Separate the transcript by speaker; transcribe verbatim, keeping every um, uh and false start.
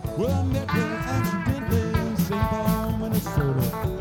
Speaker 1: Well, I met her accidentally in Saint Paul, Minnesota.